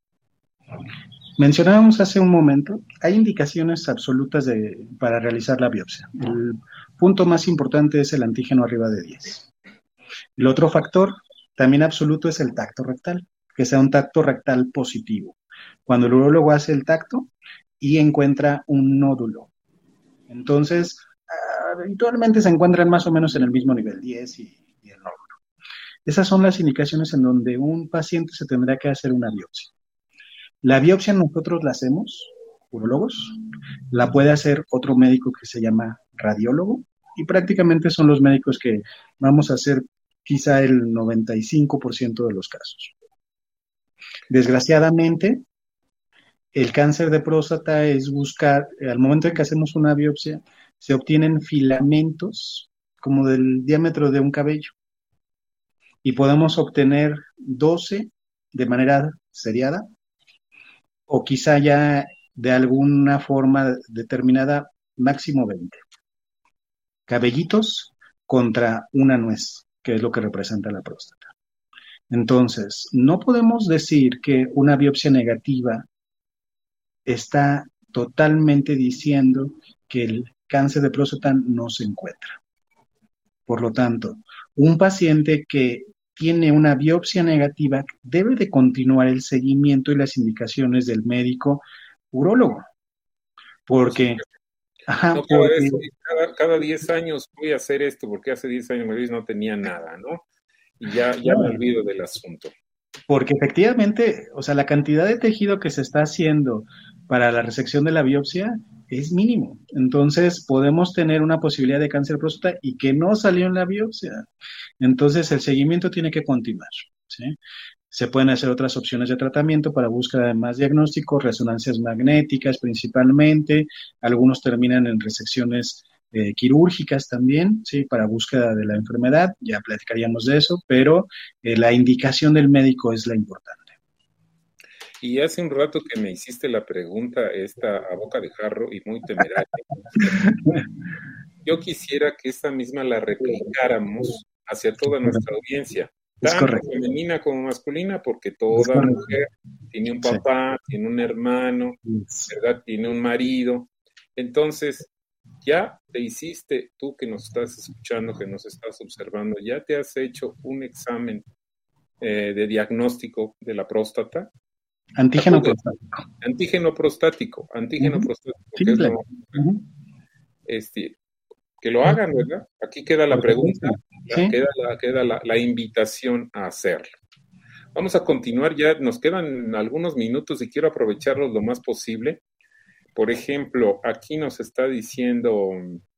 Mencionábamos hace un momento, hay indicaciones absolutas de, para realizar la biopsia. El punto más importante es el antígeno arriba de diez. El otro factor, también absoluto, es el tacto rectal, que sea un tacto rectal positivo. Cuando el urólogo hace el tacto y encuentra un nódulo. Entonces, habitualmente se encuentran más o menos en el mismo nivel, diez y, y el nódulo. Esas son las indicaciones en donde un paciente se tendrá que hacer una biopsia. La biopsia nosotros la hacemos, urólogos, la puede hacer otro médico que se llama radiólogo, y prácticamente son los médicos que vamos a hacer quizá el noventa y cinco por ciento de los casos. Desgraciadamente, el cáncer de próstata es buscar, al momento en que hacemos una biopsia, se obtienen filamentos como del diámetro de un cabello, y podemos obtener doce de manera seriada, o quizá ya de alguna forma determinada, máximo veinte. Cabellitos contra una nuez, que es lo que representa la próstata. Entonces, no podemos decir que una biopsia negativa está totalmente diciendo que el cáncer de próstata no se encuentra. Por lo tanto, un paciente que tiene una biopsia negativa debe de continuar el seguimiento y las indicaciones del médico urólogo. Porque, ajá, no, cada, porque vez, cada, cada diez años voy a hacer esto, porque hace diez años me no tenía nada, ¿no? Y ya, ya no, me olvido del asunto. Porque efectivamente, o sea, la cantidad de tejido que se está haciendo para la resección de la biopsia es mínimo. Entonces, podemos tener una posibilidad de cáncer de próstata y que no salió en la biopsia. Entonces, el seguimiento tiene que continuar, ¿sí? Se pueden hacer otras opciones de tratamiento para búsqueda de más diagnóstico, resonancias magnéticas principalmente. Algunos terminan en resecciones eh, quirúrgicas también, ¿sí? Para búsqueda de la enfermedad. Ya platicaríamos de eso, pero eh, la indicación del médico es la importante. Y hace un rato que me hiciste la pregunta esta a boca de jarro y muy temeraria. Yo quisiera que esta misma la replicáramos hacia toda nuestra audiencia, tanto femenina como masculina, porque toda mujer tiene un papá, sí. tiene un hermano, ¿verdad? Tiene un marido. Entonces, ya te hiciste, tú que nos estás escuchando, que nos estás observando, ya te has hecho un examen eh, de diagnóstico de la próstata. Antígeno prostático. Antígeno prostático, antígeno uh-huh. prostático, sí, que es lo, uh-huh. este, que lo hagan, ¿verdad? Aquí queda la pregunta, ¿sí? queda, la, queda la, la invitación a hacerlo. Vamos a continuar, ya nos quedan algunos minutos y quiero aprovecharlos lo más posible. Por ejemplo, aquí nos está diciendo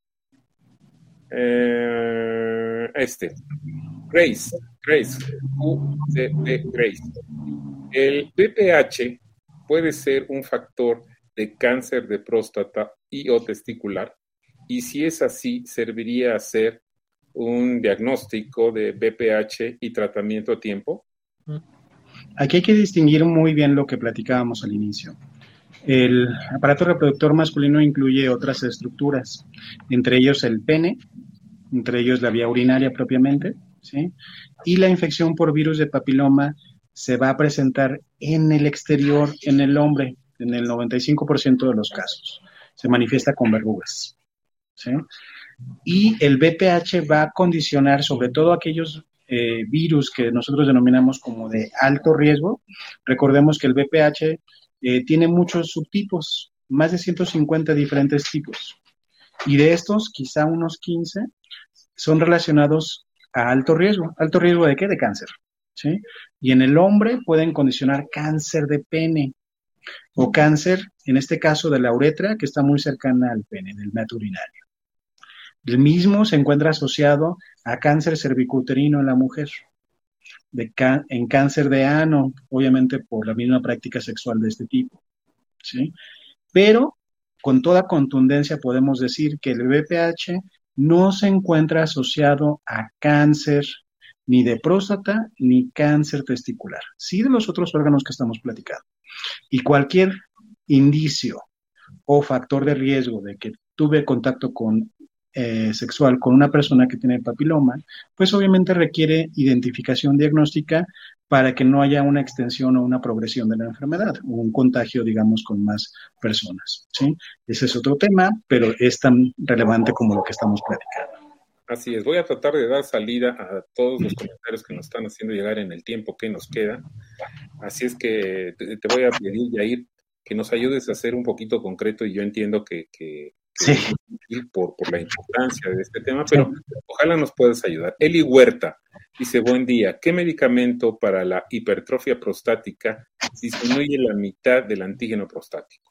eh, este, Grace, Grace, U C D Grace. El B P H puede ser un factor de cáncer de próstata y o testicular, y si es así, serviría hacer un diagnóstico de B P H y tratamiento a tiempo. Aquí hay que distinguir muy bien lo que platicábamos al inicio. El aparato reproductor masculino incluye otras estructuras, entre ellos el pene, entre ellos la vía urinaria propiamente, ¿sí? Y la infección por virus de papiloma se va a presentar en el exterior, en el hombre, en el noventa y cinco por ciento de los casos. Se manifiesta con verrugas, ¿sí? Y el B P H va a condicionar sobre todo aquellos eh, virus que nosotros denominamos como de alto riesgo. Recordemos que el B P H eh, tiene muchos subtipos, más de ciento cincuenta diferentes tipos. Y de estos, quizá unos quince son relacionados a alto riesgo. ¿Alto riesgo de qué? De cáncer. ¿Sí? Y en el hombre pueden condicionar cáncer de pene o cáncer, en este caso de la uretra, que está muy cercana al pene, del meato urinario. El mismo se encuentra asociado a cáncer cervicuterino en la mujer, de can- en cáncer de ano, obviamente por la misma práctica sexual de este tipo, ¿sí? Pero con toda contundencia podemos decir que el B P H no se encuentra asociado a cáncer ni de próstata, ni cáncer testicular, sí de los otros órganos que estamos platicando. Y cualquier indicio o factor de riesgo de que tuve contacto con eh, sexual con una persona que tiene papiloma, pues obviamente requiere identificación diagnóstica para que no haya una extensión o una progresión de la enfermedad o un contagio, digamos, con más personas, ¿sí? Ese es otro tema, pero es tan relevante como lo que estamos platicando. Así es, voy a tratar de dar salida a todos los comentarios que nos están haciendo llegar en el tiempo que nos queda. Así es que te, te voy a pedir, Yair, que nos ayudes a ser un poquito concreto, y yo entiendo que, que, que sí. por, por la importancia de este tema, pero sí, ojalá nos puedas ayudar. Eli Huerta dice, buen día, ¿qué medicamento para la hipertrofia prostática disminuye la mitad del antígeno prostático?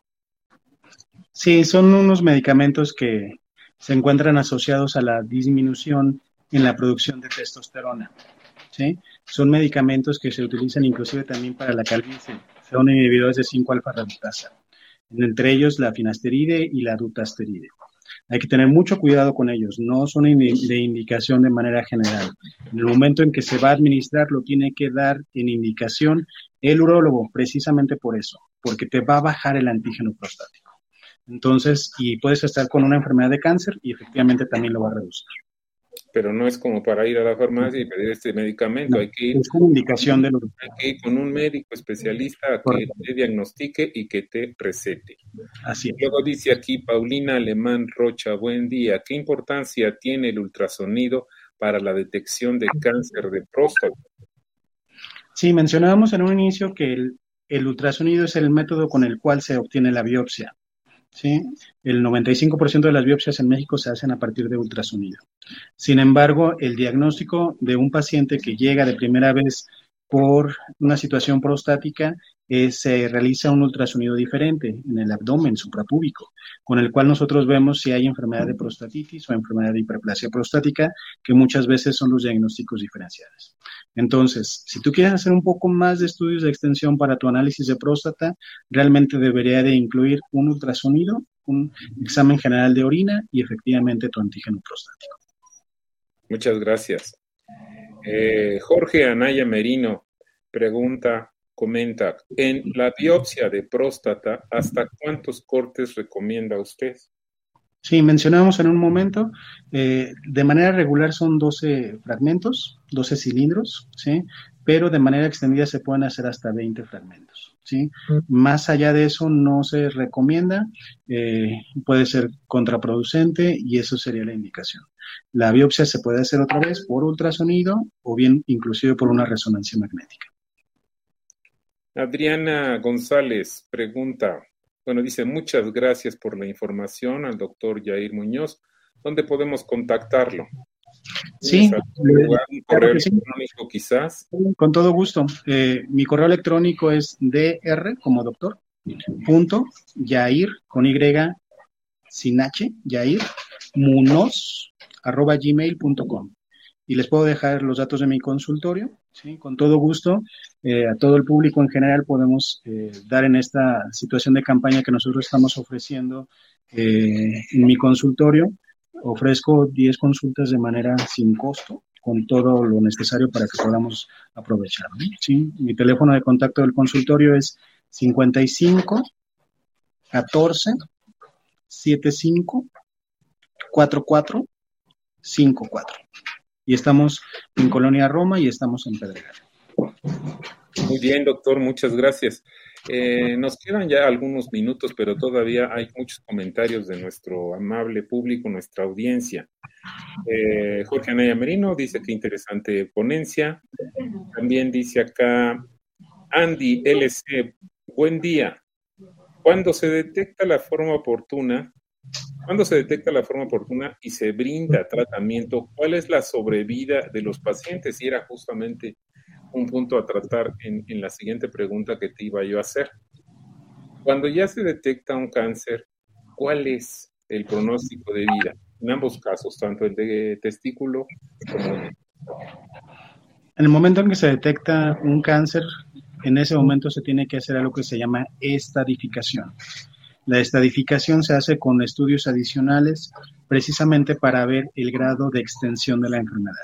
Sí, son unos medicamentos que se encuentran asociados a la disminución en la producción de testosterona, ¿sí? Son medicamentos que se utilizan inclusive también para la calvicie, son inhibidores de cinco alfa reductasa, entre ellos la finasteride y la dutasteride. Hay que tener mucho cuidado con ellos, no son de indicación de manera general. En el momento en que se va a administrar, lo tiene que dar en indicación el urólogo, precisamente por eso, porque te va a bajar el antígeno prostático. Entonces, y puedes estar con una enfermedad de cáncer y efectivamente también lo va a reducir. Pero no es como para ir a la farmacia y pedir este medicamento, no, hay que ir es con indicación del urólogo. Hay que ir con un médico especialista a que te diagnostique y que te recete. Así es. Luego dice aquí Paulina Alemán Rocha, buen día, ¿qué importancia tiene el ultrasonido para la detección de cáncer de próstata? Sí, mencionábamos en un inicio que el, el ultrasonido es el método con el cual se obtiene la biopsia. ¿Sí? El noventa y cinco por ciento de las biopsias en México se hacen a partir de ultrasonido. Sin embargo, el diagnóstico de un paciente que llega de primera vez por una situación prostática, eh, se realiza un ultrasonido diferente en el abdomen suprapúbico, con el cual nosotros vemos si hay enfermedad de prostatitis o enfermedad de hiperplasia prostática, que muchas veces son los diagnósticos diferenciales. Entonces, si tú quieres hacer un poco más de estudios de extensión para tu análisis de próstata, realmente debería de incluir un ultrasonido, un examen general de orina y efectivamente tu antígeno prostático. Muchas gracias. Eh, Jorge Anaya Merino pregunta, comenta, en la biopsia de próstata, ¿hasta cuántos cortes recomienda usted? Sí, mencionábamos en un momento, eh, de manera regular son doce fragmentos, doce cilindros, ¿sí? Pero de manera extendida se pueden hacer hasta veinte fragmentos, ¿sí? Mm. Más allá de eso no se recomienda, eh, puede ser contraproducente y eso sería la indicación. La biopsia se puede hacer otra vez por ultrasonido o bien inclusive por una resonancia magnética. Adriana González pregunta, bueno, dice, muchas gracias por la información al doctor Yair Muñoz. ¿Dónde podemos contactarlo? Sí. Lugar, un correo electrónico sí. Quizás. Con todo gusto. Eh, mi correo electrónico es dr, como doctor, punto, Yair, con Y, sin H, Yair, Munoz, arroba gmail punto com. Y les puedo dejar los datos de mi consultorio, ¿sí? Con todo gusto, eh, a todo el público en general podemos eh, dar en esta situación de campaña que nosotros estamos ofreciendo eh, en mi consultorio. Ofrezco diez consultas de manera sin costo, con todo lo necesario para que podamos aprovecharlo, ¿sí? Mi teléfono de contacto del consultorio es cincuenta y cinco, catorce, setenta y cinco, cuarenta y cuatro, cincuenta y cuatro. Y estamos en Colonia Roma y estamos en Pedregal. Muy bien, doctor, muchas gracias. Eh, nos quedan ya algunos minutos, pero todavía hay muchos comentarios de nuestro amable público, nuestra audiencia. Eh, Jorge Anaya Merino dice que interesante ponencia. También dice acá Andy L C, buen día. Cuando se detecta la forma oportuna, Cuando se detecta la forma oportuna y se brinda tratamiento, ¿cuál es la sobrevida de los pacientes? Y era justamente un punto a tratar en, en la siguiente pregunta que te iba yo a hacer. Cuando ya se detecta un cáncer, ¿cuál es el pronóstico de vida? En ambos casos, tanto el de testículo como el de... En el momento en que se detecta un cáncer, en ese momento se tiene que hacer algo que se llama estadificación. La estadificación se hace con estudios adicionales precisamente para ver el grado de extensión de la enfermedad.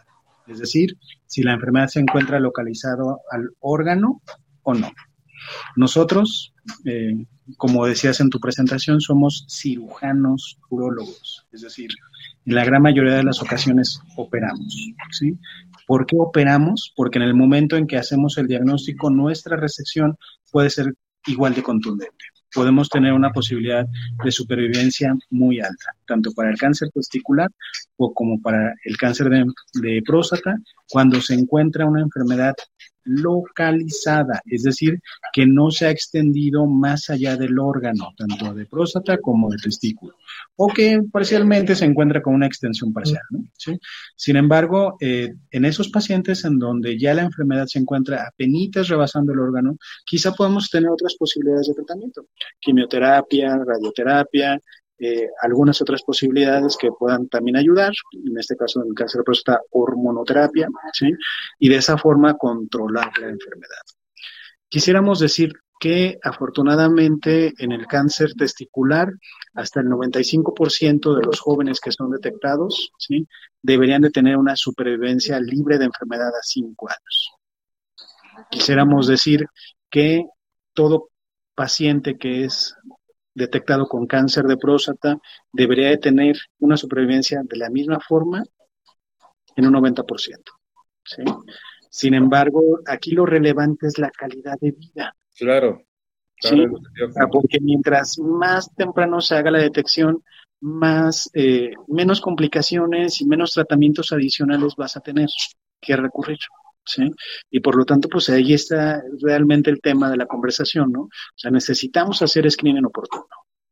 es decir, si la enfermedad se encuentra localizada al órgano o no. Nosotros, eh, como decías en tu presentación, somos cirujanos urólogos, es decir, en la gran mayoría de las ocasiones operamos, ¿sí? ¿Por qué operamos? Porque en el momento en que hacemos el diagnóstico, nuestra resección puede ser igual de contundente. Podemos tener una posibilidad de supervivencia muy alta, tanto para el cáncer testicular o como para el cáncer de, de próstata, cuando se encuentra una enfermedad localizada, es decir, que no se ha extendido más allá del órgano, tanto de próstata como de testículo, o que parcialmente se encuentra con una extensión parcial, ¿no? ¿Sí? Sin embargo, eh, en esos pacientes en donde ya la enfermedad se encuentra apenitas rebasando el órgano, quizá podemos tener otras posibilidades de tratamiento, quimioterapia, radioterapia, Eh, algunas otras posibilidades que puedan también ayudar, en este caso en el cáncer de próstata, hormonoterapia, ¿sí? Y de esa forma controlar la enfermedad. Quisiéramos decir que afortunadamente en el cáncer testicular, hasta el noventa y cinco por ciento de los jóvenes que son detectados, ¿sí?, deberían de tener una supervivencia libre de enfermedad a cinco años. Quisiéramos decir que todo paciente que es detectado con cáncer de próstata debería de tener una supervivencia de la misma forma en un noventa por ciento, ¿sí? Sin embargo, aquí lo relevante es la calidad de vida. Claro, claro. ¿Sí? Porque mientras más temprano se haga la detección, más eh, menos complicaciones y menos tratamientos adicionales vas a tener que recurrir. ¿Sí? Y por lo tanto, pues ahí está realmente el tema de la conversación, ¿no? O sea, necesitamos hacer screening oportuno.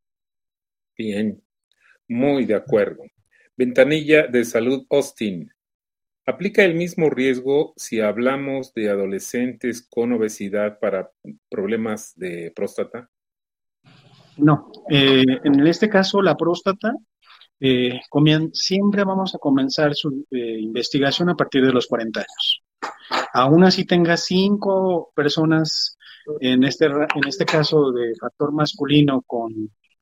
Bien, muy de acuerdo. Ventanilla de Salud Austin. ¿Aplica el mismo riesgo si hablamos de adolescentes con obesidad para problemas de próstata? No, eh, en este caso la próstata, eh, comien- siempre vamos a comenzar su eh, investigación a partir de los cuarenta años. Aún así tenga cinco personas, en este, en este caso de factor masculino con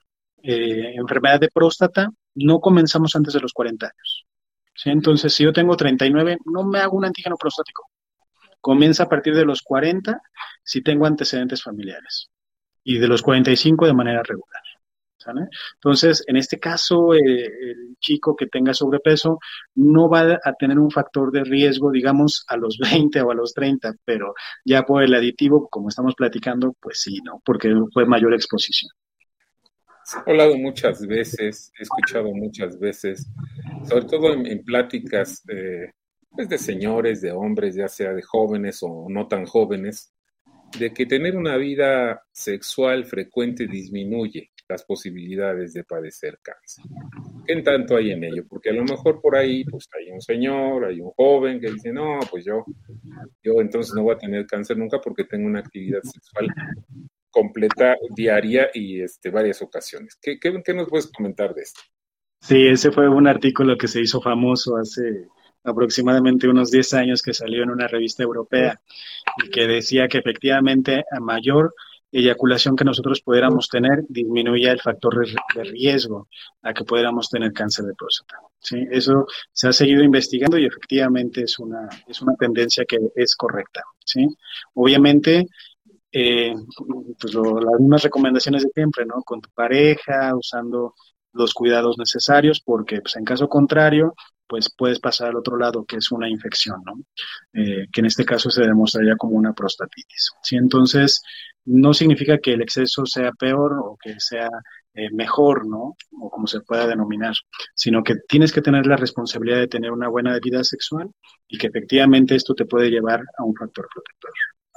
eh, enfermedad de próstata, no comenzamos antes de los cuarenta años. ¿Sí? Entonces, si yo tengo treinta y nueve, no me hago un antígeno prostático. Comienza a partir de los cuarenta si tengo antecedentes familiares y de los cuarenta y cinco de manera regular. ¿Sale? Entonces, en este caso, eh, el chico que tenga sobrepeso no va a tener un factor de riesgo, digamos, a los veinte o a los treinta, pero ya por el aditivo, como estamos platicando, pues sí, ¿no? Porque fue mayor exposición. Se ha hablado muchas veces, he escuchado muchas veces, sobre todo en, en pláticas eh, pues de señores, de hombres, ya sea de jóvenes o no tan jóvenes, de que tener una vida sexual frecuente disminuye las posibilidades de padecer cáncer. ¿Qué en tanto hay en ello? Porque a lo mejor por ahí pues hay un señor, hay un joven que dice, no, pues yo, yo entonces no voy a tener cáncer nunca porque tengo una actividad sexual completa, diaria y este, varias ocasiones. ¿Qué, qué, qué nos puedes comentar de esto? Sí, ese fue un artículo que se hizo famoso hace aproximadamente unos diez años que salió en una revista europea y que decía que efectivamente a mayor eyaculación que nosotros pudiéramos tener disminuía el factor de riesgo a que pudiéramos tener cáncer de próstata. ¿Sí? Eso se ha seguido investigando y efectivamente es una, es una tendencia que es correcta. ¿Sí? Obviamente, eh, pues lo, las mismas recomendaciones de siempre, ¿no? Con tu pareja, usando los cuidados necesarios, porque pues en caso contrario, pues puedes pasar al otro lado, que es una infección, ¿no? Eh, que en este caso se demostraría como una prostatitis. ¿Sí? Entonces, no significa que el exceso sea peor o que sea eh, mejor, ¿no? O como se pueda denominar, sino que tienes que tener la responsabilidad de tener una buena vida sexual y que efectivamente esto te puede llevar a un factor protector.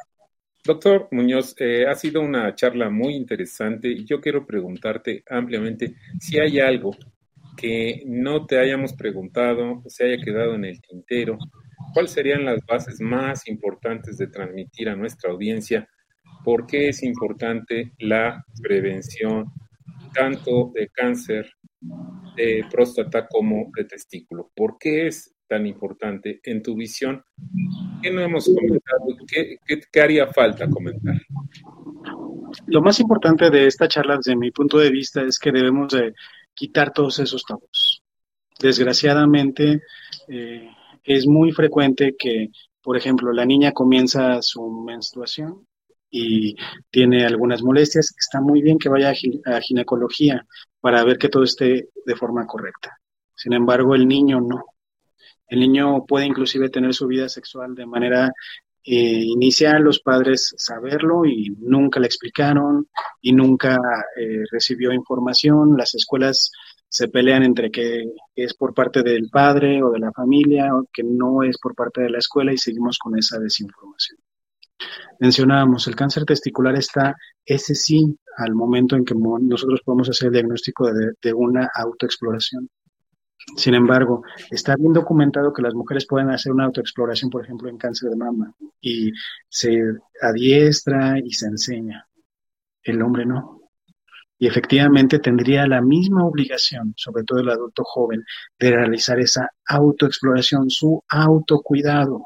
Doctor Muñoz, eh, ha sido una charla muy interesante y yo quiero preguntarte ampliamente si hay algo que no te hayamos preguntado, se haya quedado en el tintero. ¿Cuáles serían las bases más importantes de transmitir a nuestra audiencia por qué es importante la prevención tanto de cáncer de próstata como de testículo? ¿Por qué es tan importante en tu visión? ¿Qué no hemos comentado? ¿Qué, qué, qué haría falta comentar? Lo más importante de esta charla, desde mi punto de vista, es que debemos de quitar todos esos tabús. Desgraciadamente, eh, es muy frecuente que, por ejemplo, la niña comienza su menstruación y tiene algunas molestias. Está muy bien que vaya a, gi- a ginecología para ver que todo esté de forma correcta. Sin embargo, el niño no. El niño puede inclusive tener su vida sexual de manera eh, inicial, los padres saberlo y nunca le explicaron y nunca eh, recibió información. Las escuelas se pelean entre que es por parte del padre o de la familia o que no es por parte de la escuela y seguimos con esa desinformación. Mencionábamos, el cáncer testicular está, ese sí, al momento en que mo- nosotros podemos hacer el diagnóstico de, de una autoexploración. Sin embargo, está bien documentado que las mujeres pueden hacer una autoexploración, por ejemplo, en cáncer de mama, y se adiestra y se enseña. El hombre no. Y efectivamente tendría la misma obligación, sobre todo el adulto joven, de realizar esa autoexploración, su autocuidado.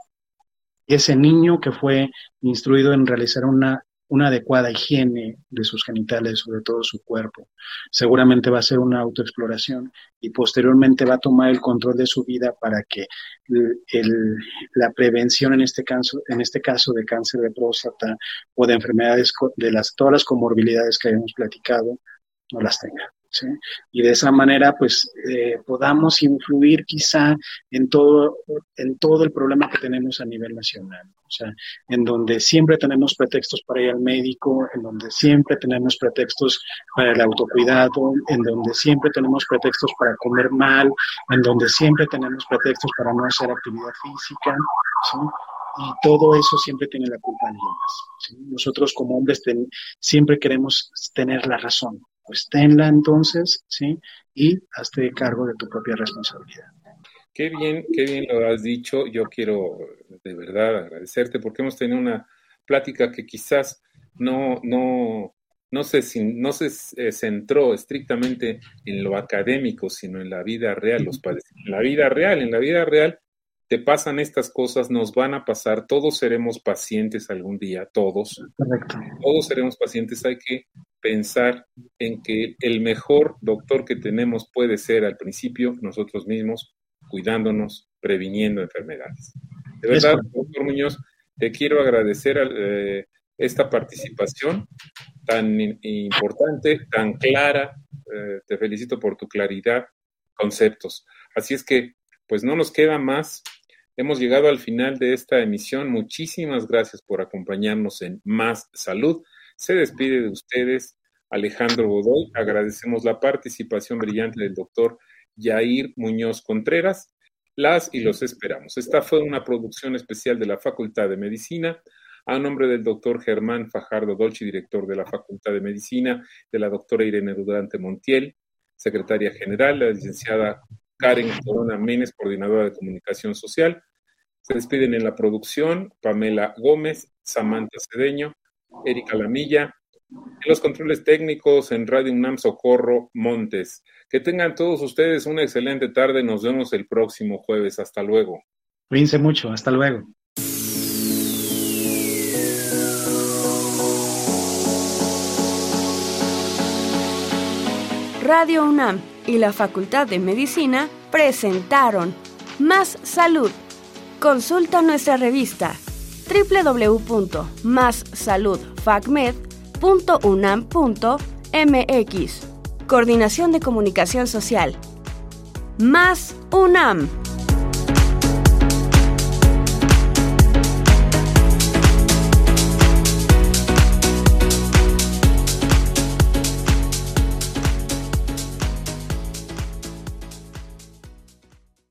Ese niño que fue instruido en realizar una, una adecuada higiene de sus genitales o de todo su cuerpo, seguramente va a hacer una autoexploración y posteriormente va a tomar el control de su vida para que el, el- la prevención en este caso, en este caso de cáncer de próstata o de enfermedades co- de las, todas las comorbilidades que habíamos platicado, no las tenga. ¿Sí? Y de esa manera, pues, eh, podamos influir quizá en todo, en todo el problema que tenemos a nivel nacional. O sea, en donde siempre tenemos pretextos para ir al médico, en donde siempre tenemos pretextos para el autocuidado, en donde siempre tenemos pretextos para comer mal, en donde siempre tenemos pretextos para no hacer actividad física, ¿sí? Y todo eso siempre tiene la culpa alguien más, ¿sí? Nosotros como hombres ten- siempre queremos tener la razón. Pues tenla entonces, ¿sí? Y hazte cargo de tu propia responsabilidad. Qué bien, qué bien lo has dicho. Yo quiero de verdad agradecerte porque hemos tenido una plática que quizás no, no, no se, sin- no se eh, centró estrictamente en lo académico, sino en la vida real, los padres. En la vida real, en la vida real te pasan estas cosas, nos van a pasar, todos seremos pacientes algún día, todos. Correcto. Todos seremos pacientes, hay que pensar en que el mejor doctor que tenemos puede ser al principio nosotros mismos, cuidándonos, previniendo enfermedades. De Es verdad, correcto. doctor Muñoz, te quiero agradecer eh, esta participación tan in- importante, tan clara. Eh, te felicito por tu claridad, conceptos. Así es que, pues no nos queda más. Hemos llegado al final de esta emisión. Muchísimas gracias por acompañarnos en Más Salud. Se despide de ustedes Alejandro Godoy. Agradecemos la participación brillante del doctor Yair Muñoz Contreras. Las y los esperamos. Esta fue una producción especial de la Facultad de Medicina. A nombre del doctor Germán Fajardo Dolci, director de la Facultad de Medicina, de la doctora Irene Durante Montiel, secretaria general, la licenciada Karen Corona Menes, coordinadora de comunicación social. Se despiden en la producción Pamela Gómez, Samantha Cedeño, Erika Lamilla, en los controles técnicos en Radio UNAM Socorro Montes. Que tengan todos ustedes una excelente tarde. Nos vemos el próximo jueves. Hasta luego. Cuídense mucho. Hasta luego. Radio UNAM y la Facultad de Medicina presentaron Más Salud. Consulta nuestra revista doble u doble u doble u punto más salud facmed punto unam punto m x. Coordinación de Comunicación Social. Más UNAM.